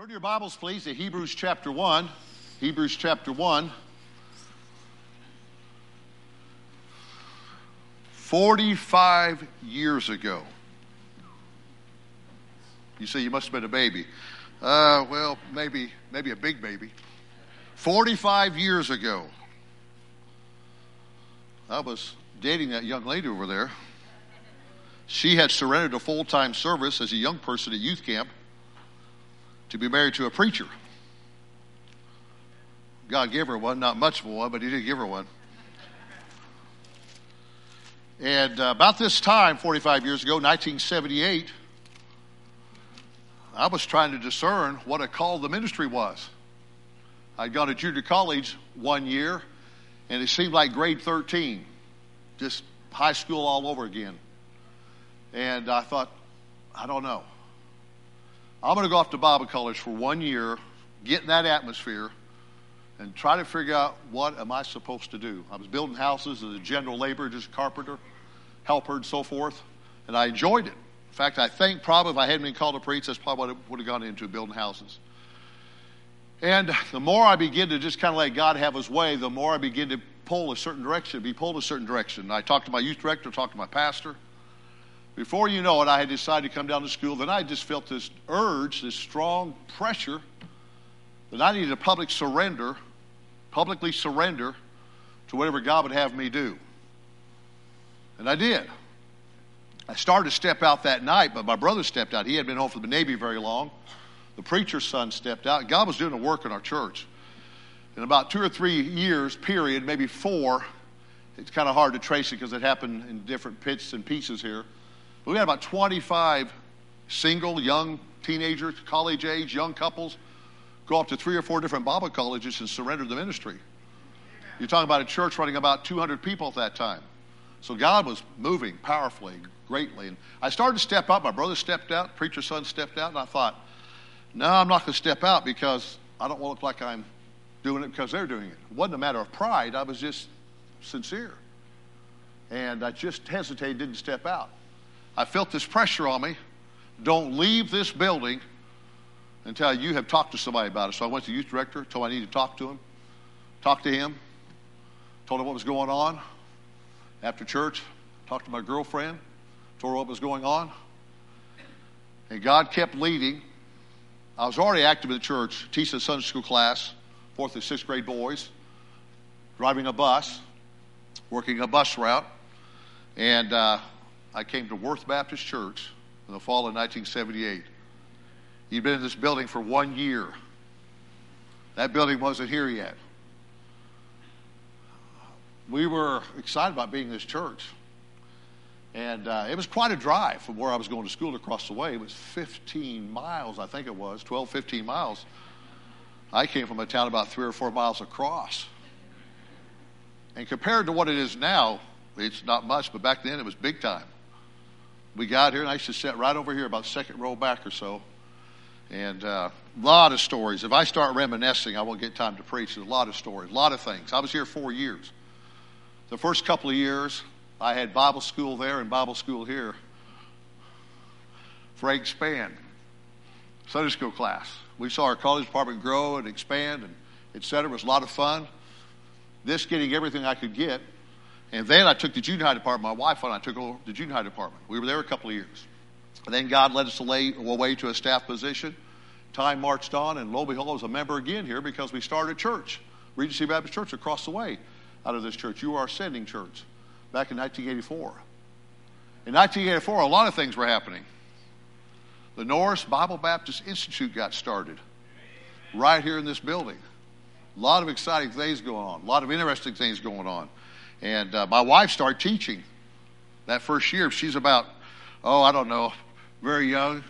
Turn your Bibles, please, to Hebrews chapter 1. Hebrews chapter 1. 45 years ago. You say you must have been a baby. Well, maybe a big baby. 45 years ago. I was dating that young lady over there. She had surrendered to full-time service as a young person at youth camp to be married to a preacher. God gave her one, not much of one, but he did give her one. And about this time, 45 years ago, 1978, I was trying to discern what a call the ministry was. I'd gone to junior college 1 year, and it seemed like grade 13, just high school all over again. And I thought, I don't know. I'm going to go off to Bible college for 1 year, get in that atmosphere, and try to figure out what am I supposed to do. I was building houses as a general laborer, just a carpenter, helper, and so forth, and I enjoyed it. In fact, I think probably if I hadn't been called to preach, that's probably what I would have gone into, building houses. And the more I begin to just kind of let God have his way, the more I begin to pull a certain direction, be pulled a certain direction. I talked to my youth director, talked to my pastor. Before you know it, I had decided to come down to school. Then I just felt this urge, this strong pressure that I needed to publicly surrender to whatever God would have me do. And I did. I started to step out that night, but my brother stepped out. He hadn't been home from the Navy very long. The preacher's son stepped out. God was doing a work in our church. In about 2 or 3 years, period, maybe 4, it's kind of hard to trace it because it happened in different bits and pieces here. But we had about 25 single, young teenagers, college age, young couples, go up to 3 or 4 different Bible colleges and surrender the ministry. You're talking about a church running about 200 people at that time. So God was moving powerfully, greatly. And I started to step out. My brother stepped out, preacher's son stepped out, and I thought, no, I'm not going to step out because I don't want to look like I'm doing it because they're doing it. It wasn't a matter of pride. I was just sincere. And I just hesitated, didn't step out. I felt this pressure on me. Don't leave this building until you have talked to somebody about it. So I went to the youth director, told him I needed to talk to him. Talked to him. Told him what was going on. After church, talked to my girlfriend. Told her what was going on. And God kept leading. I was already active in the church, teaching a Sunday school class, 4th and 6th grade boys, driving a bus, working a bus route. And I came to Worth Baptist Church in the fall of 1978. He'd been in this building for 1 year. That building wasn't here yet. We were excited about being in this church. And it was quite a drive from where I was going to school across the way. It was 15 miles, I think it was, 12, 15 miles. I came from a town about 3 or 4 miles across. And compared to what it is now, it's not much, but back then it was big time. We got here, and I used to sit right over here, about second row back or so. And a lot of stories. If I start reminiscing, I won't get time to preach. There's a lot of stories, a lot of things. I was here 4 years. The first couple of years, I had Bible school there and Bible school here. Frank Spann, Sunday school class. We saw our college department grow and expand, and et cetera. It was a lot of fun. This getting everything I could get. And then I took the junior high department. My wife and I took over the junior high department. We were there a couple of years. And then God led us away to a staff position. Time marched on, and lo and behold, I was a member again here because we started a church, Regency Baptist Church, across the way out of this church. You are Ascending Church, back in 1984. In 1984, a lot of things were happening. The Norris Bible Baptist Institute got started right here in this building. A lot of exciting things going on, a lot of interesting things going on. And my wife started teaching that first year. She's about, I don't know, very young.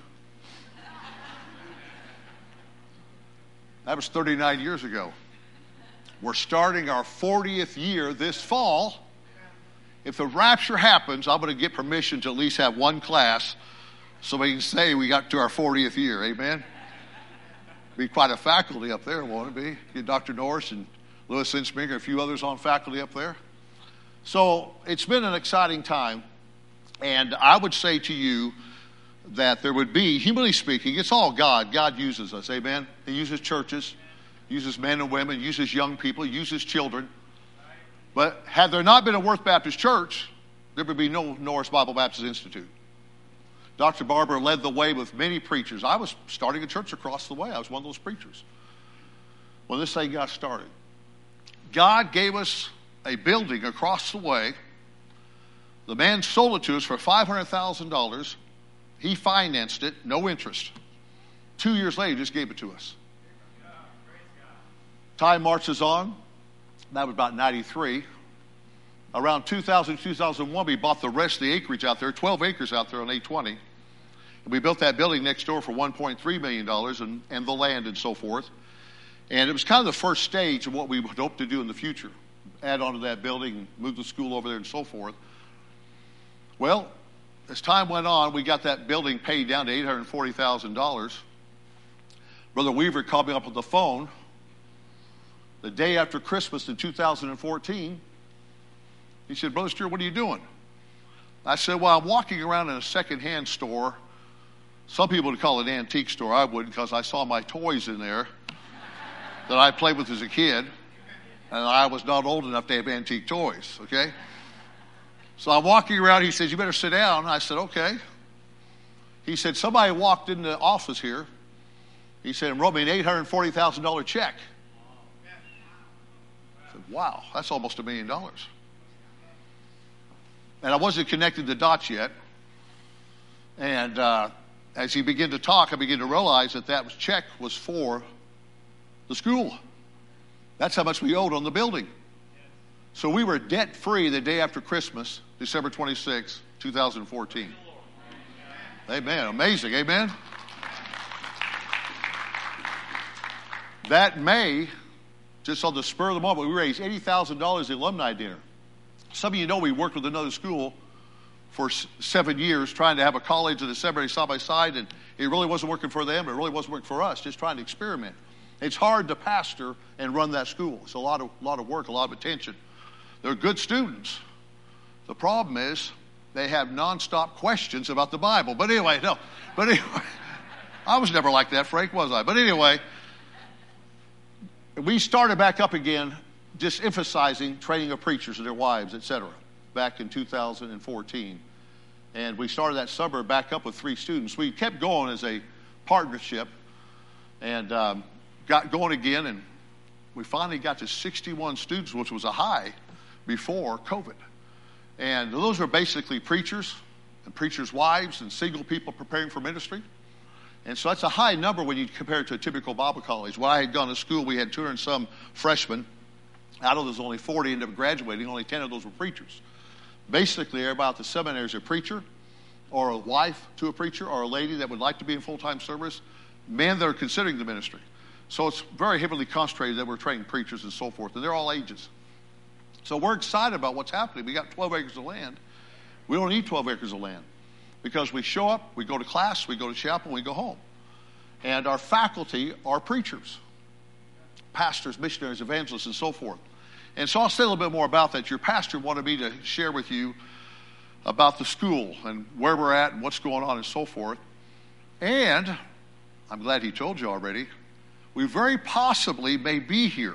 That was 39 years ago. We're starting our 40th year this fall. If the rapture happens, I'm going to get permission to at least have one class so we can say we got to our 40th year. Amen? Be quite a faculty up there, won't it be? Get Dr. Norris and Louis Insminger and a few others on faculty up there. So it's been an exciting time. And I would say to you that there would be, humanly speaking, it's all God. God uses us, amen? He uses churches, uses men and women, uses young people, uses children. But had there not been a Worth Baptist Church, there would be no Norris Bible Baptist Institute. Dr. Barber led the way with many preachers. I was starting a church across the way. I was one of those preachers when this thing got started. God gave us a building across the way. The man sold it to us for $500,000. He financed it, no interest. 2 years later, he just gave it to us. Time marches on. That was about 93. Around 2000, 2001, we bought the rest of the acreage out there, 12 acres out there on 820. And we built that building next door for $1.3 million and the land and so forth. And it was kind of the first stage of what we would hope to do in the future. Add on to that building, move the school over there and so forth. Well, as time went on, we got that building paid down to $840,000. Brother Weaver called me up on the phone the day after Christmas in 2014. He said, Brother Stewart, what are you doing? I said, well, I'm walking around in a secondhand store. Some people would call it an antique store. I wouldn't, because I saw my toys in there that I played with as a kid. And I was not old enough to have antique toys, okay? So I'm walking around. He says, you better sit down. I said, okay. He said, somebody walked in the office here. He said, and wrote me an $840,000 check. I said, wow, that's almost $1 million. And I wasn't connecting the dots yet. And as he began to talk, I began to realize that check was for the school. That's how much we owed on the building. So we were debt-free the day after Christmas, December 26, 2014. Amen. Amazing. Amen. That May, just on the spur of the moment, we raised $80,000 at the alumni dinner. Some of you know we worked with another school for 7 years trying to have a college and a seminary side by side, and it really wasn't working for them. It really wasn't working for us, just trying to experiment. It's hard to pastor and run that school. It's a lot of work, a lot of attention. They're good students. The problem is they have nonstop questions about the Bible. But anyway, I was never like that, Frank, was I? But anyway, we started back up again, just emphasizing training of preachers and their wives, etc., back in 2014. And we started that summer back up with 3 students. We kept going as a partnership and got going again, and we finally got to 61 students, which was a high before COVID. And those are basically preachers and preachers' wives and single people preparing for ministry. And so that's a high number when you compare it to a typical Bible college. When I had gone to school, we had 200 and some freshmen. Out of those, only 40 ended up graduating. Only 10 of those were preachers. Basically, everybody at the seminary is a preacher or a wife to a preacher or a lady that would like to be in full-time service, men that are considering the ministry. So it's very heavily concentrated that we're training preachers and so forth, and they're all ages. So we're excited about what's happening. We got 12 acres of land. We don't need 12 acres of land because we show up, we go to class, we go to chapel, we go home. And our faculty are preachers, pastors, missionaries, evangelists, and so forth. And so I'll say a little bit more about that. Your pastor wanted me to share with you about the school and where we're at and what's going on and so forth. And I'm glad he told you already, we very possibly may be here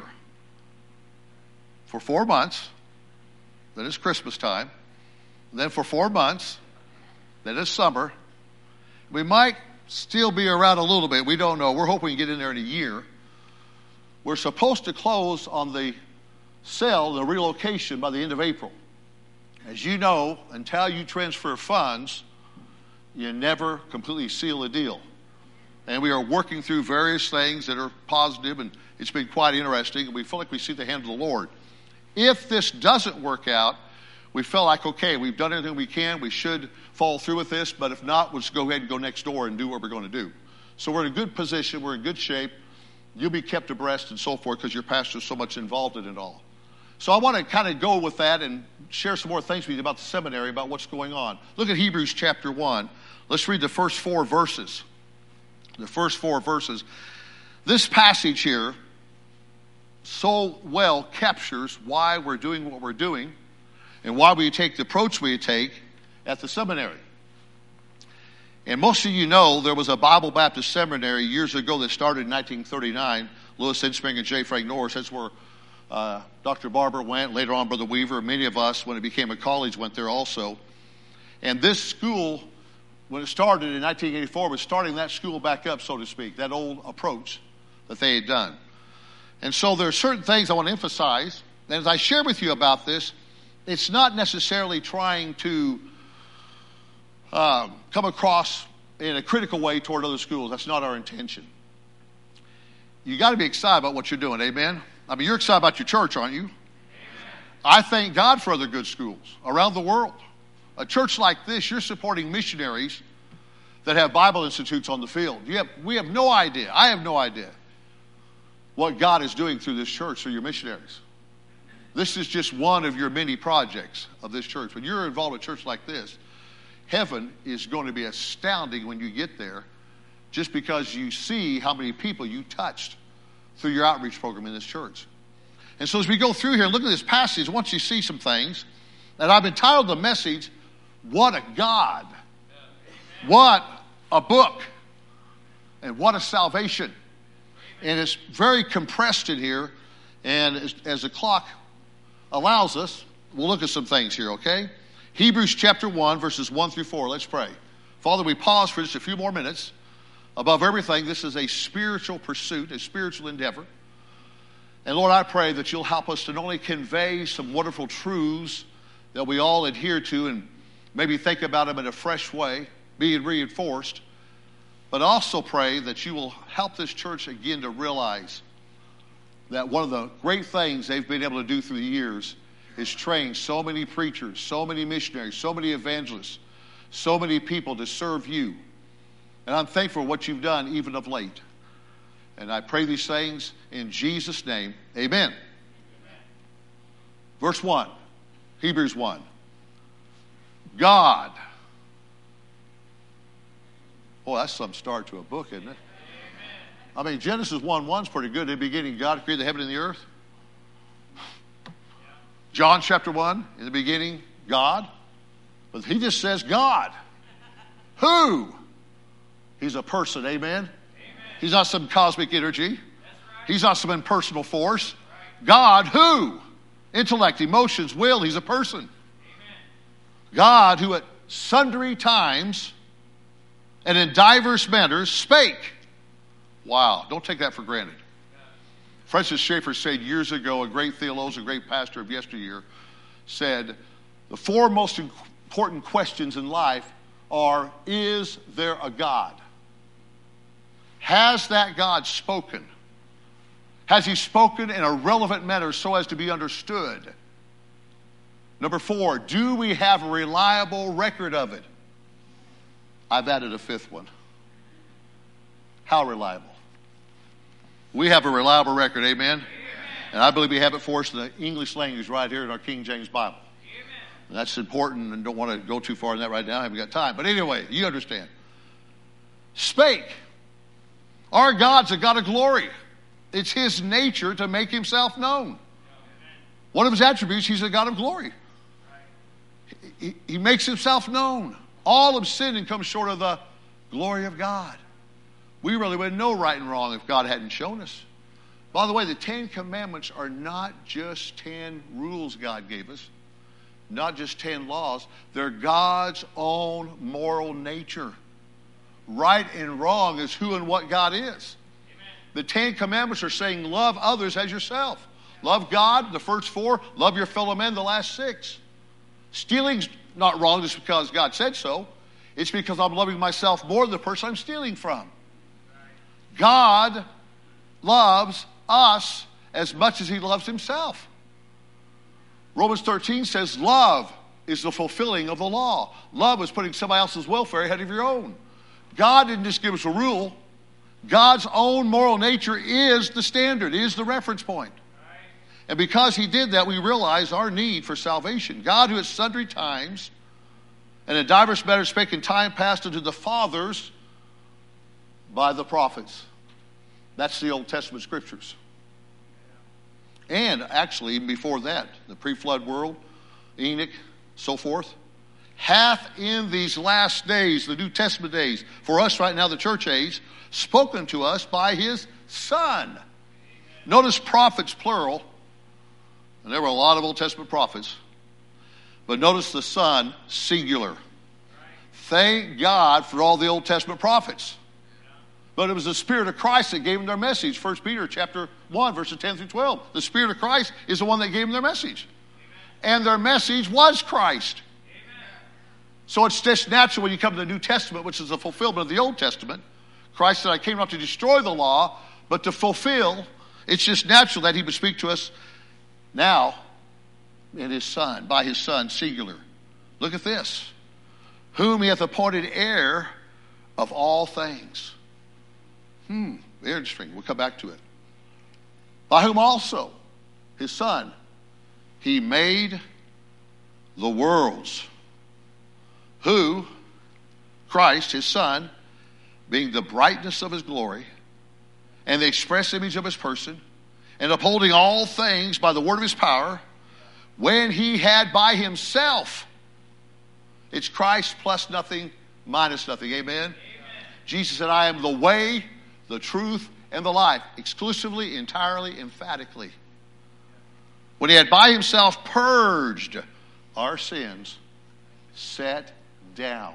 for 4 months, then it's Christmas time, and then for 4 months, then it's summer. We might still be around a little bit. We don't know. We're hoping to get in there in a year. We're supposed to close on the sale, the relocation, by the end of April. As you know, until you transfer funds, you never completely seal a deal. And we are working through various things that are positive, and it's been quite interesting, and we feel like we see the hand of the Lord. If this doesn't work out, we feel like, okay, we've done everything we can. We should follow through with this, but if not, we'll just go ahead and go next door and do what we're going to do. So we're in a good position. We're in good shape. You'll be kept abreast and so forth because your pastor's so much involved in it all. So I want to kind of go with that and share some more things with you about the seminary, about what's going on. Look at Hebrews chapter 1. Let's read the first 4 verses. The first 4 verses. This passage here so well captures why we're doing what we're doing and why we take the approach we take at the seminary. And most of you know there was a Bible Baptist seminary years ago that started in 1939. Louis Inspring and J. Frank Norris. That's where Dr. Barber went. Later on, Brother Weaver. Many of us, when it became a college, went there also. And this school, when it started in 1984, was starting that school back up, so to speak, that old approach that they had done. And so there are certain things I want to emphasize. And as I share with you about this, it's not necessarily trying to come across in a critical way toward other schools. That's not our intention. You got to be excited about what you're doing, amen? I mean, you're excited about your church, aren't you? Amen. I thank God for other good schools around the world. A church like this, you're supporting missionaries that have Bible institutes on the field. We have no idea. I have no idea what God is doing through this church, through your missionaries. This is just one of your many projects of this church. When you're involved in a church like this, heaven is going to be astounding when you get there, just because you see how many people you touched through your outreach program in this church. And so as we go through here and look at this passage, once you see some things, and I've entitled the message, What a God, what a book, and what a salvation. And it's very compressed in here, and as the clock allows us, we'll look at some things here, okay? Hebrews chapter 1, verses 1 through 4. Let's pray. Father, we pause for just a few more minutes. Above everything, this is a spiritual pursuit, a spiritual endeavor. And Lord, I pray that you'll help us to not only convey some wonderful truths that we all adhere to and maybe think about them in a fresh way, being reinforced, but also pray that you will help this church again to realize that one of the great things they've been able to do through the years is train so many preachers, so many missionaries, so many evangelists, so many people to serve you. And I'm thankful for what you've done even of late. And I pray these things in Jesus' name. Amen. Verse 1, Hebrews 1. God. Boy, that's some start to a book, isn't it? I mean, Genesis 1:1's pretty good. In the beginning, God created the heaven and the earth. John chapter 1, in the beginning, God. But he just says God. Who? He's a person, amen? Amen. He's not some cosmic energy. Right. He's not some impersonal force. Right. God, who? Intellect, emotions, will. He's a person. Amen. God, who at sundry times and in diverse manners spake. Wow, don't take that for granted. Yeah. Francis Schaeffer said years ago, a great theologian, a great pastor of yesteryear, said, the four most important questions in life are, is there a God? Has that God spoken? Has he spoken in a relevant manner so as to be understood? Number 4, do we have a reliable record of it? I've added a 5th one. How reliable? We have a reliable record, amen? And I believe we have it for us in the English language right here in our King James Bible. And that's important, and don't want to go too far in that right now. I haven't got time. But anyway, you understand. Spake. Our God's a God of glory. It's his nature to make himself known. One of his attributes, he's a God of glory. He makes himself known. All have sinned and come short of the glory of God. We really wouldn't know right and wrong if God hadn't shown us. By the way, the 10 Commandments are not just 10 rules God gave us, not just 10 laws. They're God's own moral nature. Right and wrong is who and what God is. Amen. The 10 Commandments are saying love others as yourself. Love God, the first 4. Love your fellow men, the last 6. Stealing's not wrong just because God said so. It's because I'm loving myself more than the person I'm stealing from. God loves us as much as he loves himself. Romans 13 says love is the fulfilling of the law. Love is putting somebody else's welfare ahead of your own. God didn't just give us a rule. God's own moral nature is the standard, is the reference point. And because he did that, we realize our need for salvation. God, who at sundry times and in divers manners spake in time past unto the fathers by the prophets. That's the Old Testament scriptures. And actually, even before that, the pre-flood world, Enoch, so forth. hath in these last days, the New Testament days, for us right now, the church age, spoken to us by his Son. Notice prophets, plural. And there were a lot of Old Testament prophets. But notice the Son, singular. Thank God for all the Old Testament prophets. But it was the Spirit of Christ that gave them their message. 1 Peter chapter 1, verses 10 through 12. The Spirit of Christ is the one that gave them their message. And their message was Christ. So it's just natural when you come to the New Testament, which is the fulfillment of the Old Testament. Christ said, I came not to destroy the law, but to fulfill. It's just natural that he would speak to us now in his Son, by his Son, singular. Look at this. Whom he hath appointed heir of all things. Very interesting. We'll come back to it. By whom also, his Son, he made the worlds. Who, Christ, his Son, being the brightness of his glory and the express image of his person, and upholding all things by the word of his power, when he had by himself, it's Christ plus nothing, minus nothing. Amen? Jesus said, I am the way, the truth, and the life. Exclusively, entirely, emphatically. When he had by himself purged our sins, sat down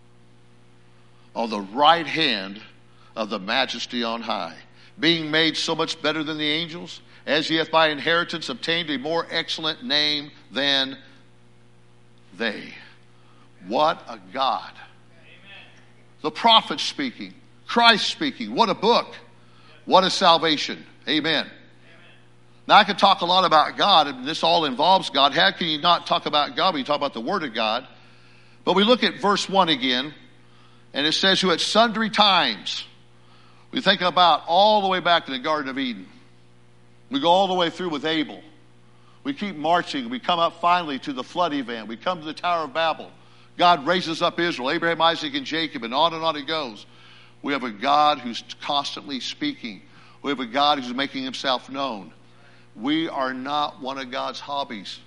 on the right hand of the majesty on high, being made so much better than the angels, as he hath by inheritance obtained a more excellent name than they. What a God. Amen. The prophet speaking, Christ speaking. What a book. What a salvation. Amen. Amen. Now I could talk a lot about God, and this all involves God. How can you not talk about God when you talk about the Word of God? But we look at verse 1 again, and it says, who at sundry times, we think about all the way back to the Garden of Eden. We go all the way through with Abel. We keep marching. We come up finally to the flood event. We come to the Tower of Babel. God raises up Israel, Abraham, Isaac, and Jacob, and on it goes. We have a God who's constantly speaking. We have a God who's making himself known. We are not one of God's hobbies.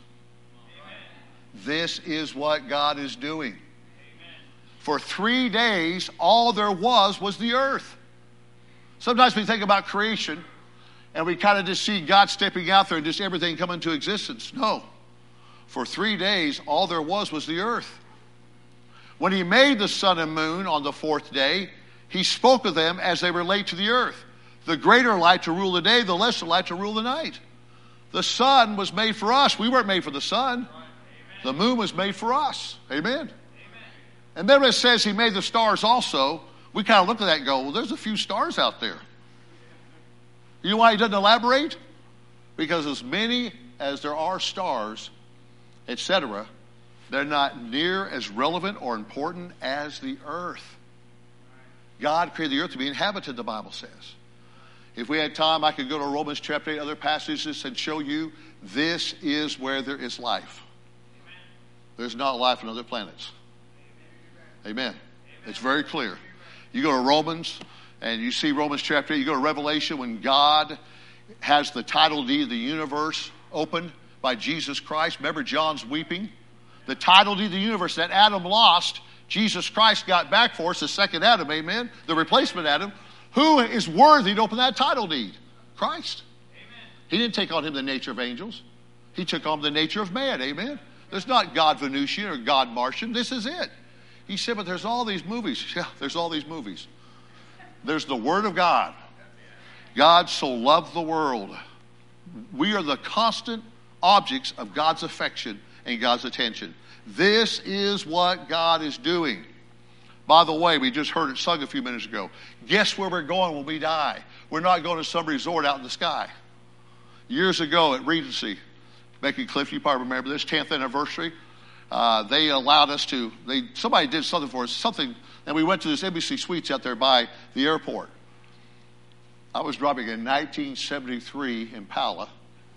Amen. This is what God is doing. Amen. For 3 days, all there was the earth. Sometimes we think about creation, and we kind of just see God stepping out there and just everything come into existence. No. For 3 days, all there was the earth. When he made the sun and moon on the fourth day, he spoke of them as they relate to the earth. The greater light to rule the day, the lesser light to rule the night. The sun was made for us. We weren't made for the sun. The moon was made for us. Amen. And then it says he made the stars also. We kind of look at that and go, well, there's a few stars out there. You know why he doesn't elaborate? Because as many as there are stars, etc., they're not near as relevant or important as the earth. God created the earth to be inhabited, the Bible says. If we had time, I could go to Romans chapter 8, other passages, and show you this is where there is life. There's not life on other planets. Amen. It's very clear. You go to Romans, and you see Romans chapter 8. You go to Revelation, when God has the title deed of the universe opened by Jesus Christ. Remember, John's weeping. The title deed of the universe that Adam lost, Jesus Christ got back for us, the second Adam, amen? The replacement Adam. Who is worthy to open that title deed? Christ. Amen. He didn't take on him the nature of angels. He took on the nature of man, amen? There's not God Venusian or God Martian. This is it. He said, but there's all these movies. Yeah, there's all these movies. There's the Word of God. God so loved the world. We are the constant objects of God's affection and God's attention. This is what God is doing. By the way, we just heard it sung a few minutes ago. Guess where we're going when we die? We're not going to some resort out in the sky. Years ago at Regency, Becky Cliff, you probably remember this, 10th anniversary. They allowed us to, somebody did something for us, and we went to this Embassy Suites out there by the airport. I was driving in 1973 Impala.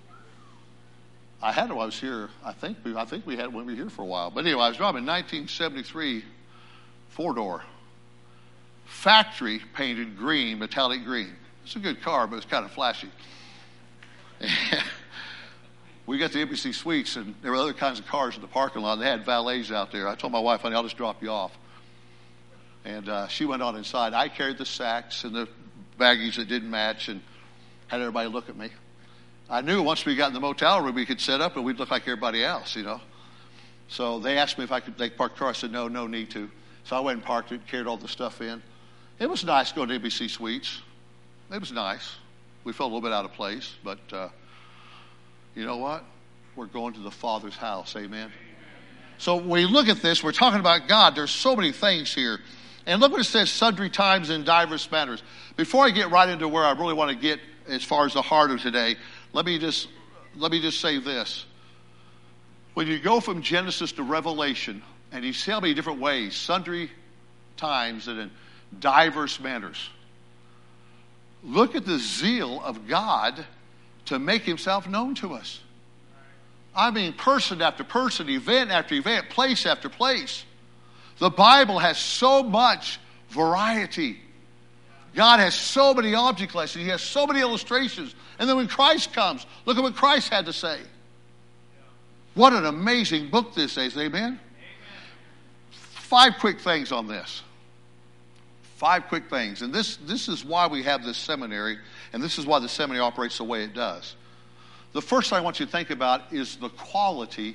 I had it when I was here. I think we had it when we were here for a while. But anyway, I was driving 1973 four-door, factory painted green, metallic green. It's a good car, but it's kind of flashy. we got the Embassy Suites, and there were other kinds of cars in the parking lot. They had valets out there. I told my wife, honey, I'll just drop you off. And she went on inside. I carried the sacks and the baggies that didn't match and had everybody look at me. I knew once we got in the motel room, we could set up and we'd look like everybody else, you know. So they asked me if they could park the car. I said, no need to. So I went and parked it, carried all the stuff in. It was nice going to Embassy Suites. It was nice. We felt a little bit out of place, but you know what? We're going to the Father's house. Amen. So when we look at this, we're talking about God. There's so many things here. And look what it says, sundry times in diverse matters. Before I get right into where I really want to get as far as the heart of today, let me just say this. When you go from Genesis to Revelation, and you see how many different ways, sundry times and in diverse manners, look at the zeal of God to make himself known to us. I mean, person after person, event after event, place after place. The Bible has so much variety. God has so many object lessons. He has so many illustrations. And then when Christ comes, look at what Christ had to say. What an amazing book this is. Amen? 5 quick things on this. 5 quick things. And this is why we have this seminary, and this is why the seminary operates the way it does. The first thing I want you to think about is the quality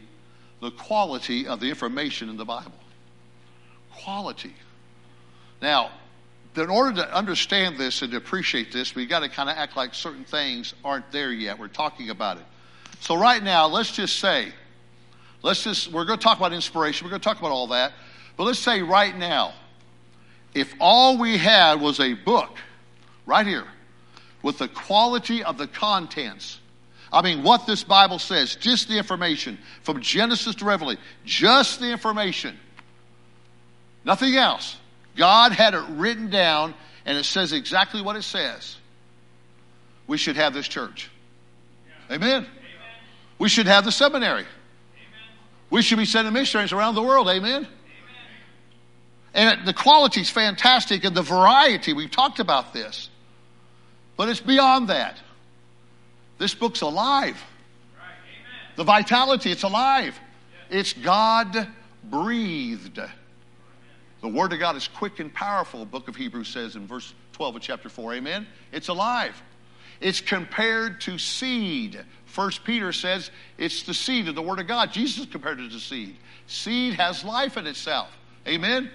of the information in the Bible. Quality. Now, in order to understand this and to appreciate this, we've got to kind of act like certain things aren't there yet. We're talking about it. So right now, we're going to talk about inspiration. We're going to talk about all that. But let's say right now, if all we had was a book right here with the quality of the contents, I mean, what this Bible says, just the information from Genesis to Revelation, just the information, nothing else. God had it written down, and it says exactly what it says. We should have this church. Yeah. Amen. Amen. We should have the seminary. Amen. We should be sending missionaries around the world. Amen. Amen. And the quality is fantastic, and the variety, we've talked about this. But it's beyond that. This book's alive. Right. Amen. The vitality, it's alive. Yes. It's God-breathed. The Word of God is quick and powerful, the book of Hebrews says in verse 12 of chapter 4. Amen? It's alive. It's compared to seed. 1 Peter says it's the seed of the Word of God. Jesus compared it to seed. Seed has life in itself. Amen? Amen.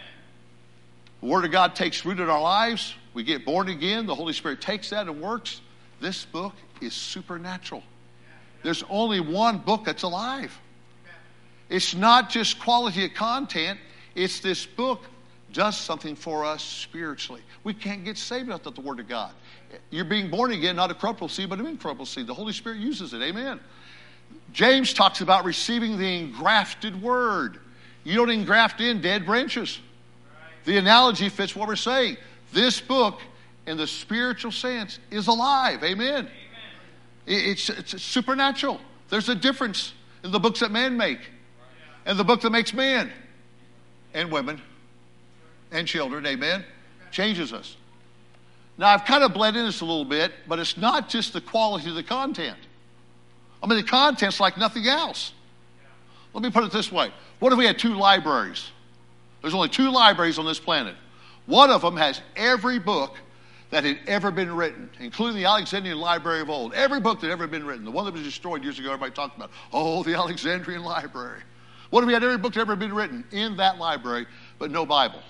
The Word of God takes root in our lives. We get born again. The Holy Spirit takes that and works. This book is supernatural. There's only one book that's alive. It's not just quality of content. It's this book does something for us spiritually. We can't get saved without the Word of God. You're being born again, not a corruptible seed, but an incorruptible seed. The Holy Spirit uses it. Amen. James talks about receiving the engrafted Word. You don't engraft in dead branches. The analogy fits what we're saying. This book, in the spiritual sense, is alive. Amen. It's supernatural. There's a difference in the books that men make and the book that makes men and women and children. Amen. Changes us. Now, I've kind of bled in this a little bit, but it's not just the quality of the content. I mean, the content's like nothing else. Let me put it this way. What if we had 2 libraries? There's only 2 libraries on this planet. One of them has every book that had ever been written, including the Alexandrian Library of old. Every book that had ever been written. The one that was destroyed years ago, everybody talked about. Oh, the Alexandrian Library. What if we had every book that ever been written in that library, but no Bible?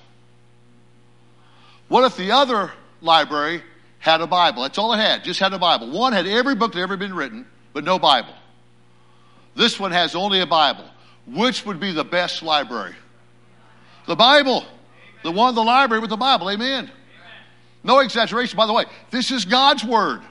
What if the other library had a Bible? That's all it had, just had a Bible. One had every book that ever been written, but no Bible. This one has only a Bible. Which would be the best library? The Bible. The one in the library with the Bible. Amen. No exaggeration. By the way, this is God's Word.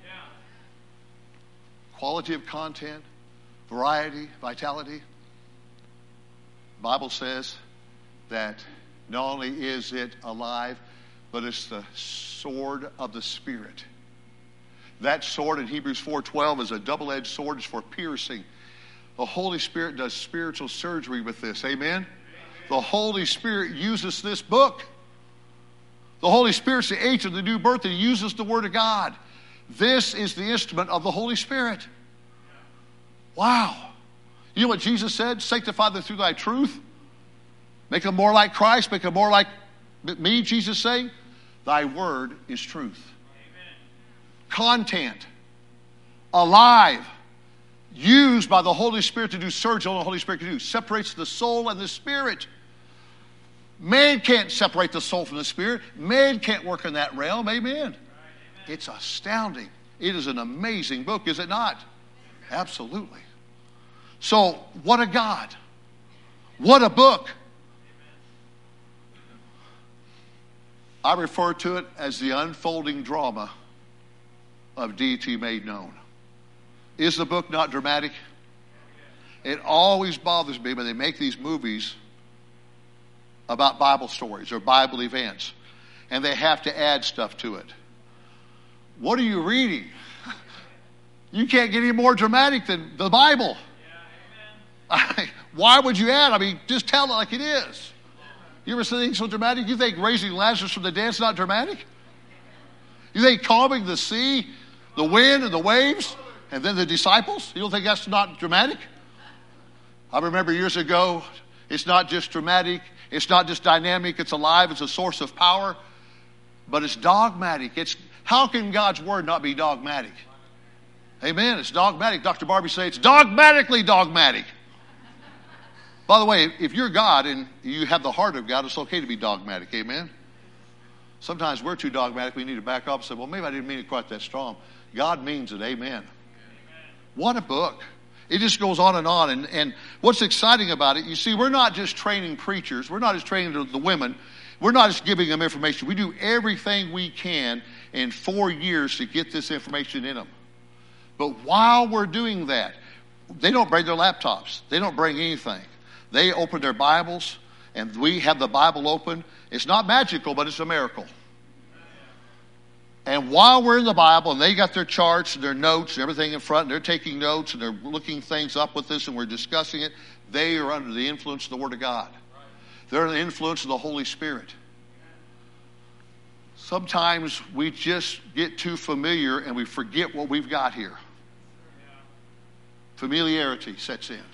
Quality of content, variety, vitality. The Bible says that not only is it alive, but it's the sword of the Spirit. That sword in Hebrews 4:12 is a double-edged sword. It's for piercing. The Holy Spirit does spiritual surgery with this. Amen? The Holy Spirit uses this book. The Holy Spirit's the agent of the new birth, and He uses the Word of God. This is the instrument of the Holy Spirit. Wow. You know what Jesus said? Sanctify them through thy truth. Make them more like Christ. Make them more like me, Jesus saying. Thy word is truth. Amen. Content. Alive. Used by the Holy Spirit to do surgery on the Holy Spirit can do. Separates the soul and the spirit. Man can't separate the soul from the spirit. Man can't work in that realm. Amen. Right, amen. It's astounding. It is an amazing book, is it not? Absolutely. So, what a God. What a book. I refer to it as the unfolding drama of deity made known. Is the book not dramatic? It always bothers me when they make these movies about Bible stories or Bible events, and they have to add stuff to it. What are you reading? You can't get any more dramatic than the Bible. Why would you add? I mean, just tell it like it is. You ever see anything so dramatic? You think raising Lazarus from the dead is not dramatic? You think calming the sea, the wind, and the waves, and then the disciples? You don't think that's not dramatic? I remember years ago, it's not just dramatic, it's not just dynamic, it's alive, it's a source of power, but it's dogmatic. How can God's word not be dogmatic? Amen. It's dogmatic. Dr. Barbie says it's dogmatically dogmatic. By the way, if you're God and you have the heart of God, it's okay to be dogmatic. Amen. Sometimes we're too dogmatic. We need to back up and say, well, maybe I didn't mean it quite that strong. God means it. Amen. What a book. It just goes on. And what's exciting about it, you see, we're not just training preachers. We're not just training the women. We're not just giving them information. We do everything we can in 4 years to get this information in them. But while we're doing that, they don't bring their laptops. They don't bring anything. They open their Bibles, and we have the Bible open. It's not magical, but it's a miracle. And while we're in the Bible, and they got their charts and their notes and everything in front, and they're taking notes, and they're looking things up with us, and we're discussing it, they are under the influence of the Word of God. They're under the influence of the Holy Spirit. Sometimes we just get too familiar, and we forget what we've got here. Familiarity sets in.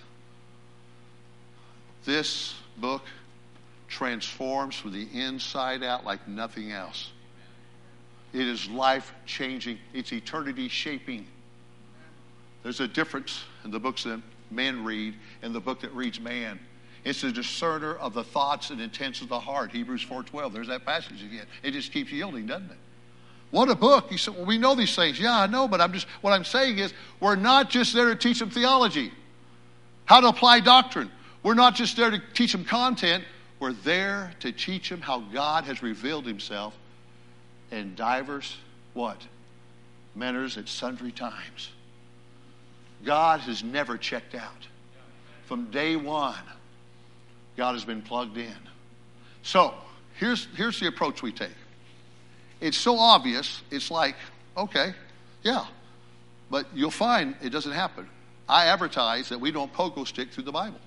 This book transforms from the inside out like nothing else. It is life-changing. It's eternity-shaping. There's a difference in the books that men read and the book that reads man. It's a discerner of the thoughts and intents of the heart. Hebrews 4:12. There's that passage again. It just keeps yielding, doesn't it? What a book. You said, well, we know these things. Yeah, I know, but what I'm saying is we're not just there to teach them theology, how to apply doctrine. We're not just there to teach them content. We're there to teach them how God has revealed himself in divers, what? Manners at sundry times. God has never checked out. From day one, God has been plugged in. So, here's the approach we take. It's so obvious, it's like, okay, yeah. But you'll find it doesn't happen. I advertise that we don't pogo stick through the Bible.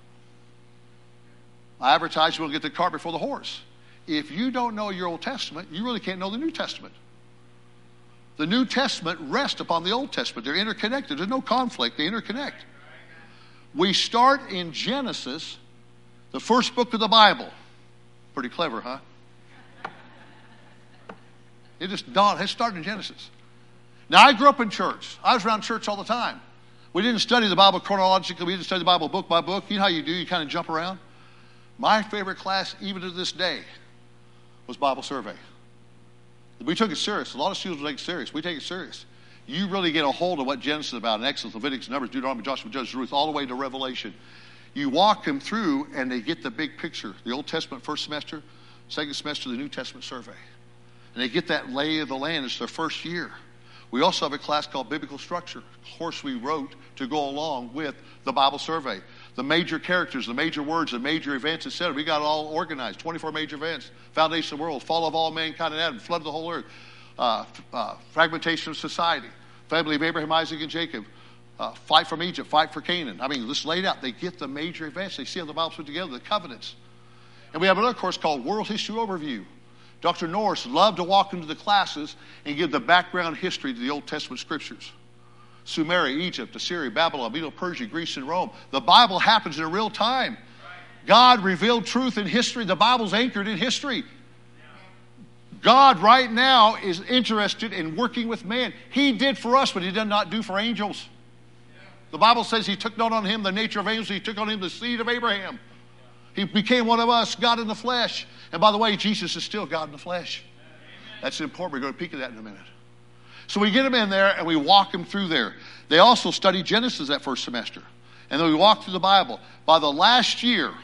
I advertise we'll get the cart before the horse. If you don't know your Old Testament, you really can't know the New Testament. The New Testament rests upon the Old Testament. They're interconnected. There's no conflict. They interconnect. We start in Genesis, the first book of the Bible. Pretty clever, huh? It started in Genesis. Now, I grew up in church. I was around church all the time. We didn't study the Bible chronologically. We didn't study the Bible book by book. You know how you do? You kind of jump around. My favorite class, even to this day, was Bible survey. We took it serious. A lot of students take it serious. We take it serious. You really get a hold of what Genesis is about in Exodus, Leviticus, Numbers, Deuteronomy, Joshua, Judges, Ruth, all the way to Revelation. You walk them through, and they get the big picture. The Old Testament first semester, second semester, the New Testament survey. And they get that lay of the land. It's their first year. We also have a class called Biblical Structure, a course we wrote to go along with the Bible survey. The major characters, the major words, the major events, etc. We got it all organized. 24 major events. Foundation of the world, fall of all mankind and Adam, flood of the whole earth, fragmentation of society, family of Abraham, Isaac, and Jacob, fight from Egypt, fight for Canaan. I mean, this laid out. They get the major events. They see how the Bible's put together, the covenants. And we have another course called World History Overview. Dr. Norris loved to walk into the classes and give the background history to the Old Testament scriptures. Sumeria, Egypt, Assyria, Babylon, Medo, Persia, Greece, and Rome. The Bible happens in real time. God revealed truth in history. The Bible's anchored in history. God right now is interested in working with man. He did for us what he did not do for angels. The Bible says he took not on him the nature of angels. He took on him the seed of Abraham. He became one of us, God in the flesh. And by the way, Jesus is still God in the flesh. That's important. We're going to peek at that in a minute. So we get them in there and we walk them through there. They also study Genesis that first semester. And then we walk through the Bible. By the last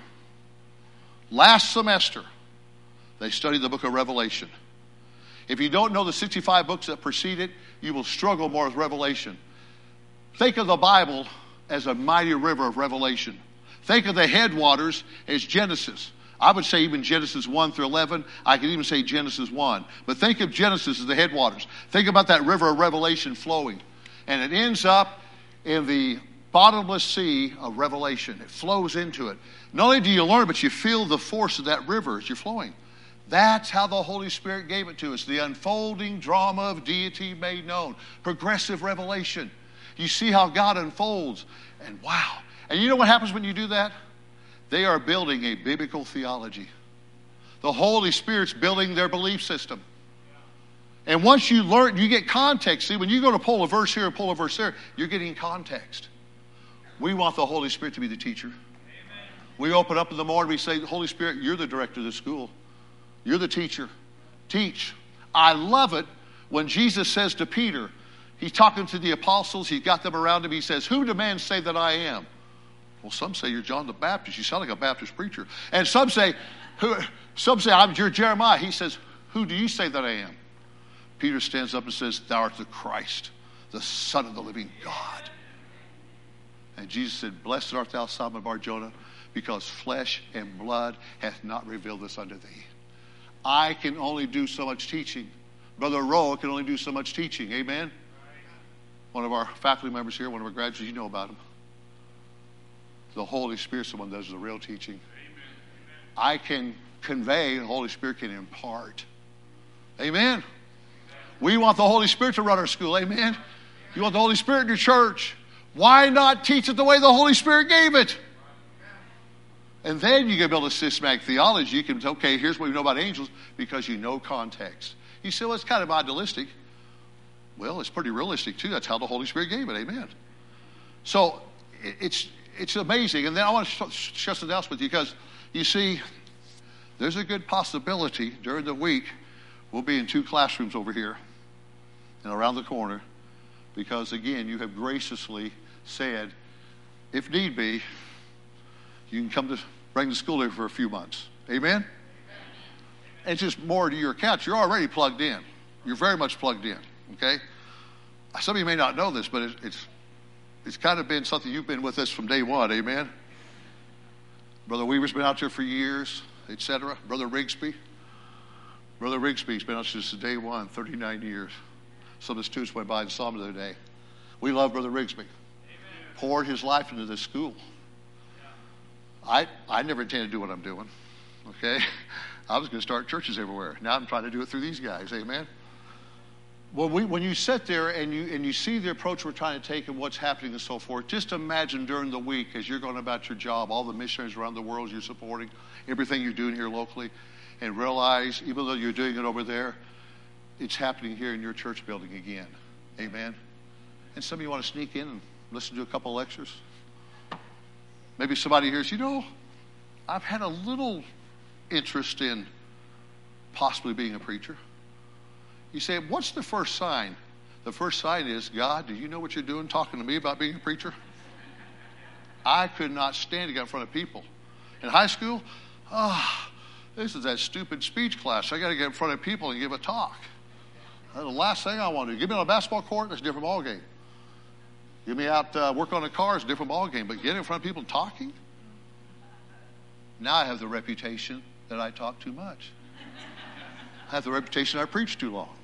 semester, they study the book of Revelation. If you don't know the 65 books that precede it, you will struggle more with Revelation. Think of the Bible as a mighty river of revelation. Think of the headwaters as Genesis. I would say even Genesis 1 through 11. I could even say Genesis 1. But think of Genesis as the headwaters. Think about that river of revelation flowing. And it ends up in the bottomless sea of revelation. It flows into it. Not only do you learn, but you feel the force of that river as you're flowing. That's how the Holy Spirit gave it to us. The unfolding drama of deity made known. Progressive revelation. You see how God unfolds. And wow. And you know what happens when you do that? They are building a biblical theology. The Holy Spirit's building their belief system. And once you learn, you get context. See, when you go to pull a verse here and pull a verse there, you're getting context. We want the Holy Spirit to be the teacher. Amen. We open up in the morning, we say, Holy Spirit, you're the director of the school. You're the teacher. Teach. I love it when Jesus says to Peter, he's talking to the apostles, he's got them around him, he says, who do men say that I am? Well, some say you're John the Baptist. You sound like a Baptist preacher. And some say, you're Jeremiah. He says, who do you say that I am? Peter stands up and says, thou art the Christ, the Son of the living God. And Jesus said, blessed art thou, Simon Bar-Jonah, because flesh and blood hath not revealed this unto thee. I can only do so much teaching. Brother Rowe can only do so much teaching. Amen? One of our faculty members here, one of our graduates, you know about him. The Holy Spirit's the one that does the real teaching. Amen. I can convey, the Holy Spirit can impart. Amen. We want the Holy Spirit to run our school. Amen. You want the Holy Spirit in your church. Why not teach it the way the Holy Spirit gave it? And then you can build a systematic theology. You can say, okay, here's what we know about angels, because you know context. You say, well, it's kind of idealistic. Well, it's pretty realistic too. That's how the Holy Spirit gave it. Amen. So it's amazing. And then I want to share something else with you, because you see, there's a good possibility during the week we'll be in 2 classrooms over here and around the corner, because again, you have graciously said, if need be, you can come to bring the school here for a few months. Amen? And it's just more to your account. You're already plugged in. You're very much plugged in. Okay? Some of you may not know this, but it's kind of been something you've been with us from day one. Amen? Brother Weaver's been out there for years, etc. Brother Rigsby's been out since day one, 39 years. Some of the students went by and saw him the other day. We love Brother Rigsby. Amen. Poured his life into this school. Yeah. I never intended to do what I'm doing. Okay? I was going to start churches everywhere. Now I'm trying to do it through these guys. Amen? When you sit there and you see the approach we're trying to take and what's happening and so forth, just imagine during the week as you're going about your job, all the missionaries around the world you're supporting, everything you're doing here locally, and realize, even though you're doing it over there, it's happening here in your church building again. Amen? And some of you want to sneak in and listen to a couple of lectures. Maybe somebody here says, I've had a little interest in possibly being a preacher. You say, what's the first sign? The first sign is, God, do you know what you're doing talking to me about being a preacher? I could not stand to get in front of people. In high school, this is that stupid speech class. I got to get in front of people and give a talk. That's the last thing I want to do. Get me on a basketball court, that's a different ballgame. Get me out work on a car, it's a different ballgame. But getting in front of people and talking? Now I have the reputation that I talk too much. I have the reputation I preach too long.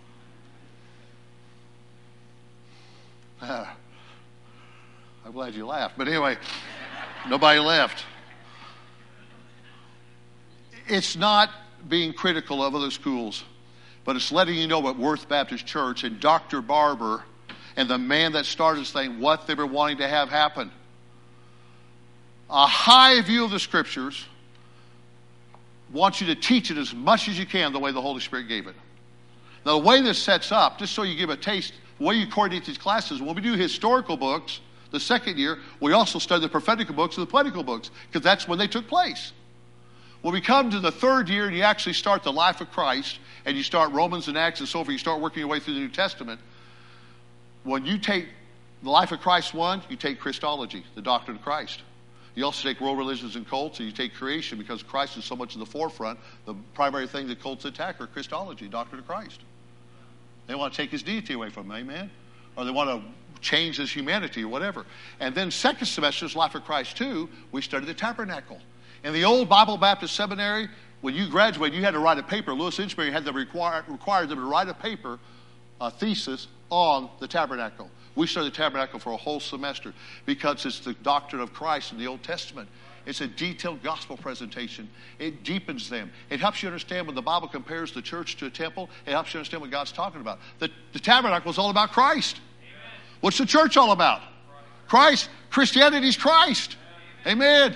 I'm glad you laughed. But anyway, nobody laughed. It's not being critical of other schools, but it's letting you know what Worth Baptist Church and Dr. Barber and the man that started this thing, what they were wanting to have happen. A high view of the Scriptures wants you to teach it as much as you can the way the Holy Spirit gave it. Now, the way this sets up, just so you give a taste, the way you coordinate these classes, when we do historical books, the second year, we also study the prophetical books and the political books, because that's when they took place. When we come to the third year and you actually start the life of Christ, and you start Romans and Acts and so forth, you start working your way through the New Testament, when you take the life of Christ 1, you take Christology, the doctrine of Christ. You also take world religions and cults, and you take creation, because Christ is so much in the forefront. The primary thing that cults attack are Christology, doctrine of Christ. They want to take his deity away from him, amen? Or they want to change his humanity or whatever. And then second semester's Life of Christ 2, we study the tabernacle. In the old Bible Baptist Seminary, when you graduated, you had to write a paper. Lewis Inchberry had to required them to write a paper, a thesis on the tabernacle. We study the tabernacle for a whole semester because it's the doctrine of Christ in the Old Testament. It's a detailed gospel presentation. It deepens them. It helps you understand when the Bible compares the church to a temple. It helps you understand what God's talking about. The tabernacle is all about Christ. Amen. What's the church all about? Christ. Christianity is Christ. Amen.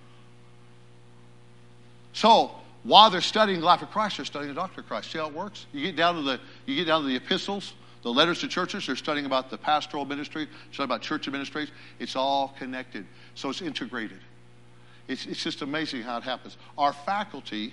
So while they're studying the life of Christ, they're studying the doctrine of Christ. See how it works? You get down to the epistles, the letters to churches. They're studying about the pastoral ministry, studying about church administration. It's all connected. So it's integrated. It's just amazing how it happens. Our faculty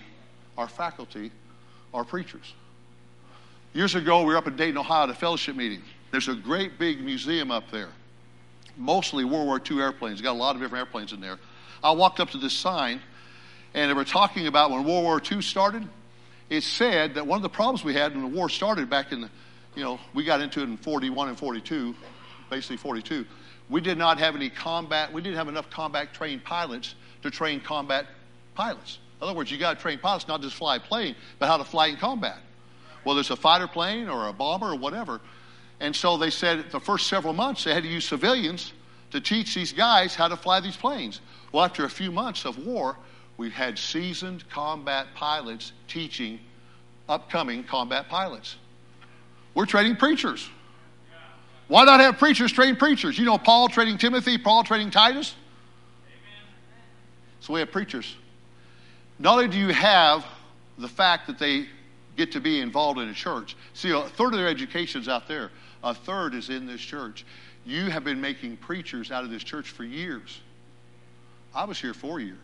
are preachers. Years ago, we were up in Dayton, Ohio at a fellowship meeting. There's a great big museum up there, mostly World War II airplanes. Got a lot of different airplanes in there. I walked up to this sign, and they were talking about when World War II started. It said that one of the problems we had when the war started back in the, we got into it in 41 and 42, basically 42. We didn't have enough combat trained pilots to train combat pilots. In other words, you got to train pilots not just fly a plane, but how to fly in combat. Whether it's a fighter plane or a bomber or whatever. And so they said the first several months they had to use civilians to teach these guys how to fly these planes. Well, after a few months of war, we had seasoned combat pilots teaching upcoming combat pilots. We're training preachers. Why not have preachers train preachers? You know, Paul training Timothy, Paul training Titus. So we have preachers. Not only do you have the fact that they get to be involved in a church. See, a third of their education's out there. A third is in this church. You have been making preachers out of this church for years. I was here 4 years.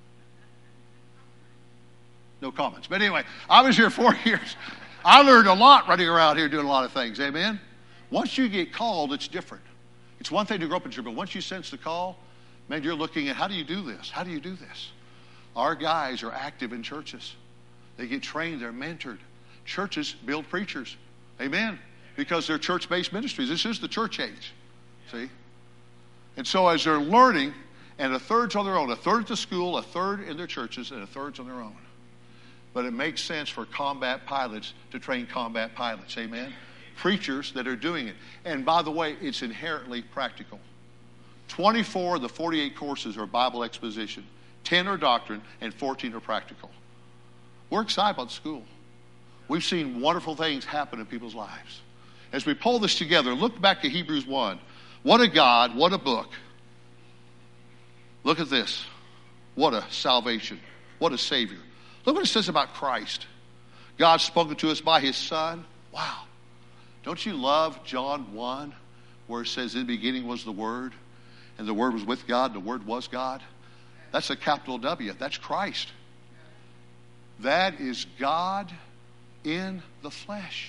No comments. But anyway, I was here 4 years. I learned a lot running around here doing a lot of things. Amen? Once you get called, it's different. It's one thing to grow up in church, but once you sense the call, man, you're looking at how do you do this? How do you do this? Our guys are active in churches. They get trained. They're mentored. Churches build preachers. Amen? Because they're church-based ministries. This is the church age. See? And so as they're learning, and a third's on their own. A third at the school, a third in their churches, and a third's on their own. But it makes sense for combat pilots to train combat pilots. Amen? Preachers that are doing it. And by the way, it's inherently practical. 24 of the 48 courses are Bible exposition. 10 are doctrine, and 14 are practical. We're excited about school. We've seen wonderful things happen in people's lives. As we pull this together, look back to Hebrews 1. What a God, what a book. Look at this. What a salvation. What a Savior. Look what it says about Christ. God spoken to us by His Son. Wow. Don't you love John 1, where it says, in the beginning was the Word, and the Word was with God, and the Word was God? That's a capital W. That's Christ. That is God in the flesh.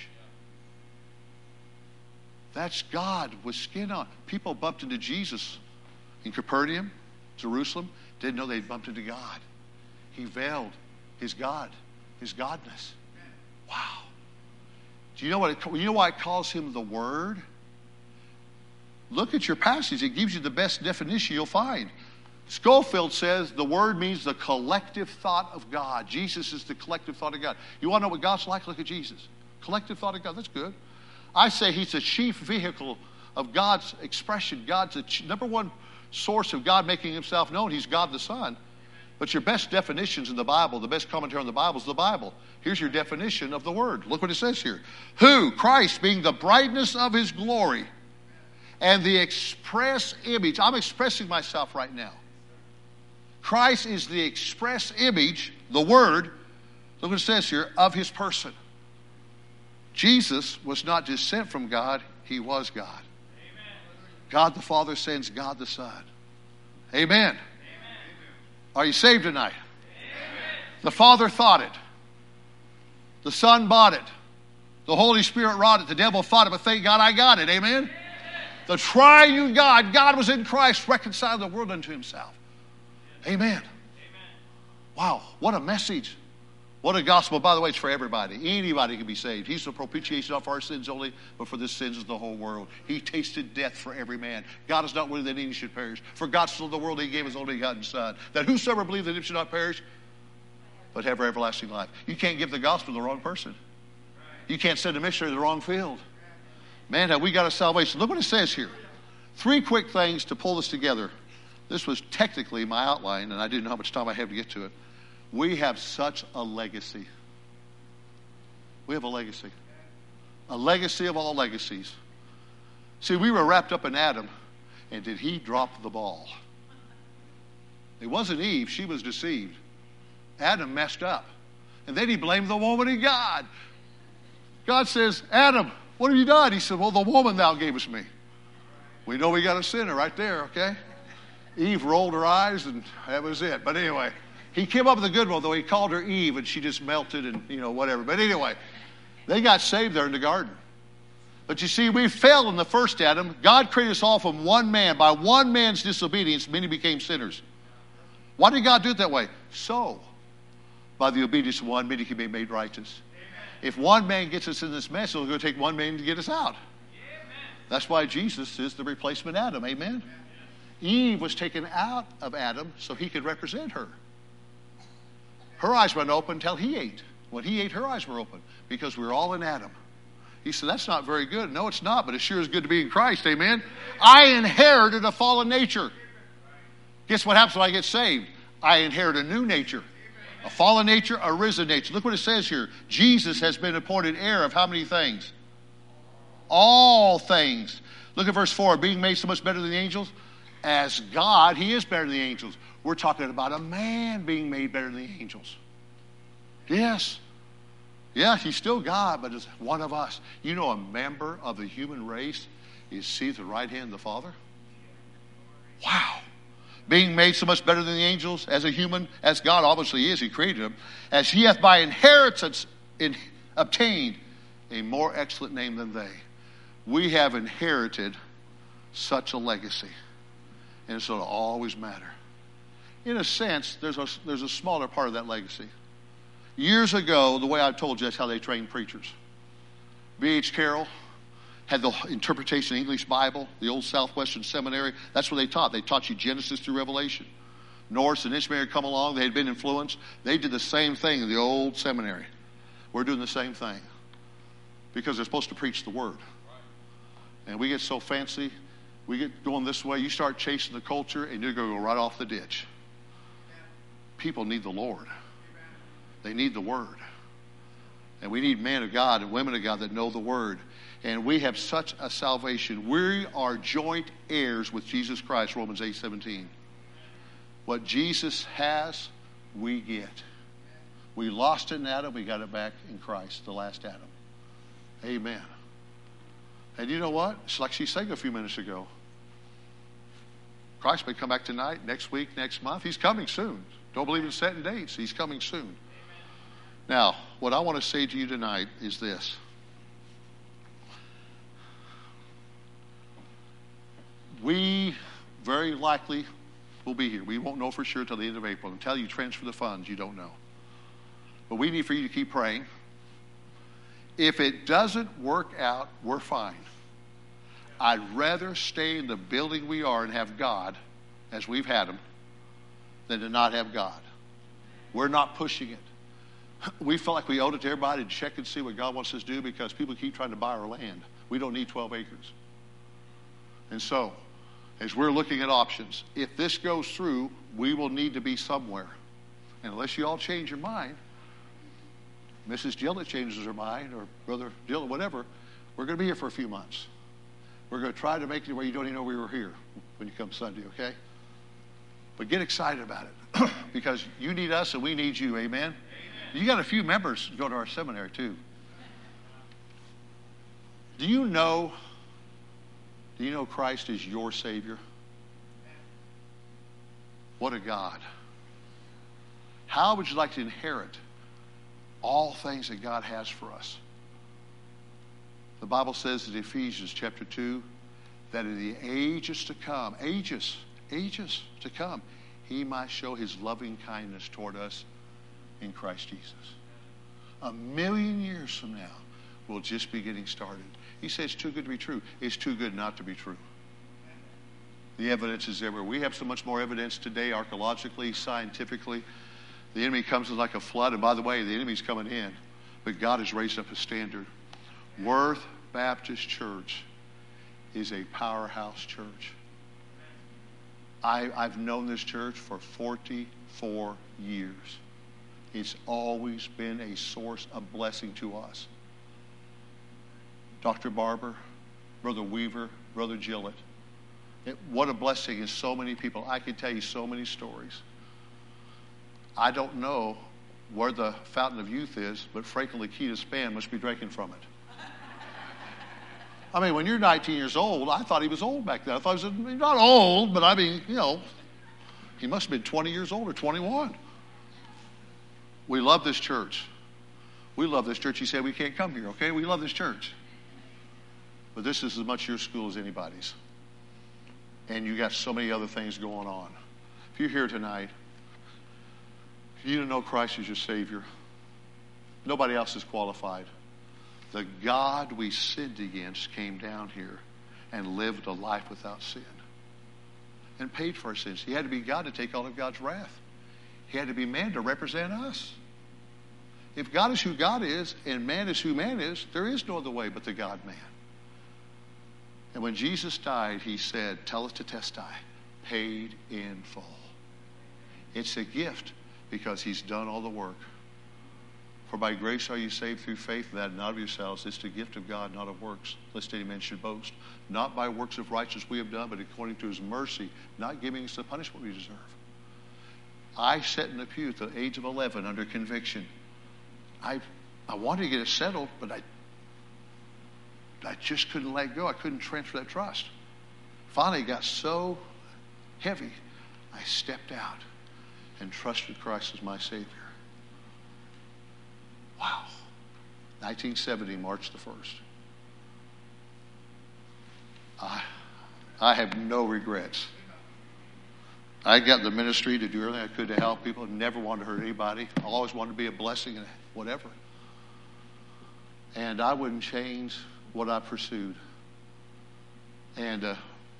That's God with skin on. People bumped into Jesus in Capernaum, Jerusalem, didn't know they'd bumped into God. He veiled His God, His godness. Wow. Do you know why it calls Him the Word? Look at your passage. It gives you the best definition you'll find. Schofield says the Word means the collective thought of God. Jesus is the collective thought of God. You want to know what God's like? Look at Jesus. Collective thought of God. That's good. I say He's the chief vehicle of God's expression. God's the number one source of God making Himself known. He's God the Son. But your best definitions in the Bible, the best commentary on the Bible is the Bible. Here's your definition of the Word. Look what it says here. Who? Christ, being the brightness of His glory. and the express image. I'm expressing myself right now. Christ is the express image, the Word, look what it says here, of his person. Jesus was not just sent from God, he was God. Amen. God the Father sends God the Son. Amen. Amen. Are you saved tonight? Amen. The Father thought it. The Son bought it. The Holy Spirit wrought it. The devil thought it, but thank God I got it. Amen. Amen. The triune God was in Christ, reconciling the world unto himself. Amen. Amen. Wow, what a message. What a gospel. By the way, it's for everybody. Anybody can be saved. He's the propitiation not for our sins only, but for the sins of the whole world. He tasted death for every man. God is not willing that any should perish. For God so loved the world, he gave his only begotten Son, that whosoever believes in him should not perish, but have everlasting life. You can't give the gospel to the wrong person. You can't send a missionary to the wrong field. Man, have we got a salvation. Look what it says here. 3 quick things to pull this together. This was technically my outline, and I didn't know how much time I have to get to it. We have such a legacy. We have a legacy. A legacy of all legacies. See, we were wrapped up in Adam, and did he drop the ball? It wasn't Eve. She was deceived. Adam messed up. And then he blamed the woman and God. God says, Adam, what have you done? He said, well, the woman thou gavest me. We know we got a sinner right there, okay? Eve rolled her eyes, and that was it. But anyway, he came up with a good one, though. He called her Eve, and she just melted and, whatever. But anyway, they got saved there in the garden. But you see, we fell in the first Adam. God created us all from one man. By one man's disobedience, many became sinners. Why did God do it that way? So, by the obedience of one, many can be made righteous. Amen. If one man gets us in this mess, it's going to take one man to get us out. Amen. That's why Jesus is the replacement Adam. Amen? Eve was taken out of Adam so he could represent her. Her eyes weren't open until he ate. When he ate, her eyes were open because we were all in Adam. He said, that's not very good. No, it's not, but it sure is good to be in Christ. Amen? I inherited a fallen nature. Guess what happens when I get saved? I inherit a new nature. A fallen nature, a risen nature. Look what it says here. Jesus has been appointed heir of how many things? All things. Look at verse 4. Being made so much better than the angels. As God, he is better than the angels. We're talking about a man being made better than the angels. Yes. Yeah, he's still God, but is one of us. You know, a member of the human race is seated at the right hand of the Father. Wow. Being made so much better than the angels, as a human, as God obviously is, he created him, as he hath by inheritance obtained a more excellent name than they. We have inherited such a legacy, and so it'll always matter. In a sense, there's a smaller part of that legacy. Years ago, the way I told you, that's how they trained preachers. B.H. Carroll had the interpretation of the English Bible, the old Southwestern Seminary. That's what they taught. They taught you Genesis through Revelation. Norris and Ishmael had come along. They had been influenced. They did the same thing in the old seminary. We're doing the same thing because they're supposed to preach the Word. And we get so fancy. We get going this way. You start chasing the culture, and you're going to go right off the ditch. People need the Lord. They need the Word. And we need men of God and women of God that know the Word. And we have such a salvation. We are joint heirs with Jesus Christ, Romans 8:17. What Jesus has, we get. We lost it in Adam, we got it back in Christ, the last Adam. Amen. And you know what? It's like she sang a few minutes ago. Christ may come back tonight, next week, next month. He's coming soon. Don't believe in setting dates. He's coming soon. Now, what I want to say to you tonight is this. We very likely will be here. We won't know for sure until the end of April. Until you transfer the funds, you don't know. But we need for you to keep praying. If it doesn't work out, we're fine. I'd rather stay in the building we are and have God, as we've had him, than to not have God. We're not pushing it. We felt like we owed it to everybody to check and see what God wants us to do because people keep trying to buy our land. We don't need 12 acres. And so, as we're looking at options, if this goes through, we will need to be somewhere. And unless you all change your mind, Mrs. Gillett changes her mind, or Brother Gillett, whatever, we're going to be here for a few months. We're going to try to make it where you don't even know we were here when you come Sunday, okay? But get excited about it because you need us and we need you, amen? Amen. You got a few members go to our seminary too. Do you know Christ is your Savior? What a God. How would you like to inherit all things that God has for us? The Bible says in Ephesians chapter 2 that in the ages to come, ages to come, he might show his loving kindness toward us in Christ Jesus. 1,000,000 years from now, we'll just be getting started. He says it's too good to be true. It's too good not to be true. The evidence is everywhere. We have so much more evidence today, archaeologically, scientifically. The enemy comes in like a flood. And by the way, the enemy's coming in. But God has raised up a standard. Worth Baptist Church is a powerhouse church. I've known this church for 44 years. It's always been a source of blessing to us. Dr. Barber, Brother Weaver, Brother Gillett. What a blessing is so many people. I can tell you so many stories. I don't know where the fountain of youth is, but Franklin Lakita Span must be drinking from it. I mean, when you're 19 years old, I thought he was old back then. I thought he was not old, but I mean, he must have been 20 years old or 21. We love this church. We love this church. He said we can't come here, okay? We love this church. But this is as much your school as anybody's. And you got so many other things going on. If you're here tonight, if you don't know Christ as your Savior, nobody else is qualified. The God we sinned against came down here and lived a life without sin and paid for our sins. He had to be God to take all of God's wrath. He had to be man to represent us. If God is who God is and man is who man is, there is no other way but the God-man. And when Jesus died, he said, tetelestai, paid in full. It's a gift because he's done all the work. For by grace are you saved through faith, that not of yourselves. It's the gift of God, not of works, lest any man should boast. Not by works of righteousness we have done, but according to his mercy, not giving us the punishment we deserve. I sat in the pew at the age of 11 under conviction. I wanted to get it settled, but I just couldn't let go. I couldn't transfer that trust. Finally, it got so heavy, I stepped out and trusted Christ as my Savior. Wow. 1970, March the 1st. I have no regrets. I got the ministry to do everything I could to help people. Never wanted to hurt anybody. I always wanted to be a blessing and whatever. And I wouldn't change what I pursued. And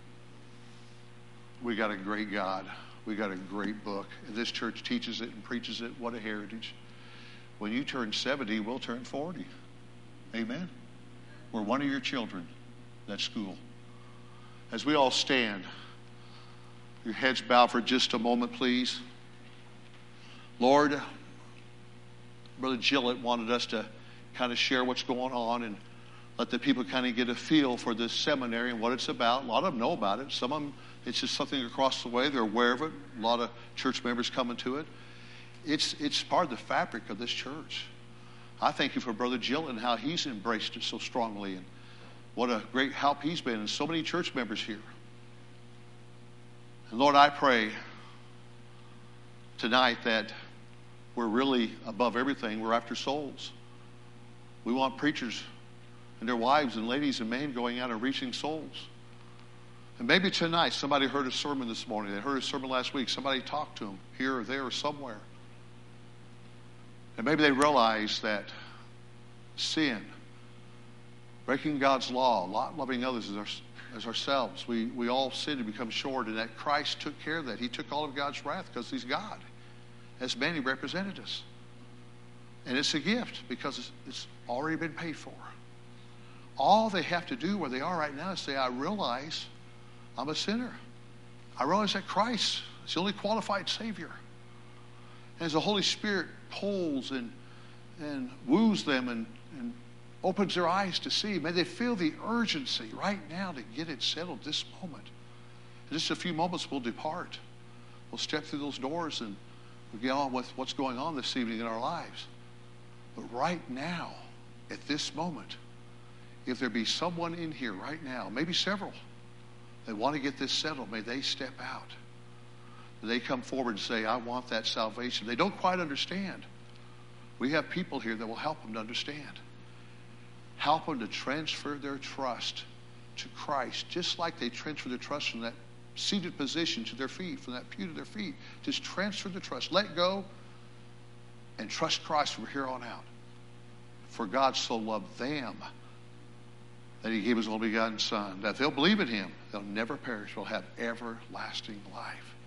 we got a great God. We got a great book. And this church teaches it and preaches it. What a heritage. When you turn 70, we'll turn 40. Amen? We're one of your children. That's school. As we all stand, your heads bowed for just a moment, please. Lord, Brother Gillett wanted us to kind of share what's going on and let the people kind of get a feel for this seminary and what it's about. A lot of them know about it. Some of them, it's just something across the way. They're aware of it. A lot of church members coming to it. It's part of the fabric of this church. I thank you for Brother Gillett and how he's embraced it so strongly and what a great help he's been and so many church members here. And Lord, I pray tonight that we're really above everything. We're after souls. We want preachers and their wives and ladies and men going out and reaching souls. And maybe tonight somebody heard a sermon this morning. They heard a sermon last week. Somebody talked to them here or there or somewhere. And maybe they realize that sin, breaking God's law, not loving others as ourselves, we all sin and become short, and that Christ took care of that. He took all of God's wrath because he's God. As man, he represented us. And it's a gift because it's already been paid for. All they have to do where they are right now is say, I realize I'm a sinner. I realize that Christ is the only qualified Savior. And as the Holy Spirit pulls and woos them and opens their eyes to see. May they feel the urgency right now to get it settled this moment. In just a few moments, we'll depart. We'll step through those doors and we'll get on with what's going on this evening in our lives. But right now, at this moment, if there be someone in here right now, maybe several, that want to get this settled, may they step out. May they come forward and say, I want that salvation. They don't quite understand. We have people here that will help them to understand. Help them to transfer their trust to Christ, just like they transfer their trust from that seated position to their feet, from that pew to their feet. Just transfer the trust. Let go and trust Christ from here on out. For God so loved them that he gave his only begotten Son, that if they'll believe in him, they'll never perish, will have everlasting life.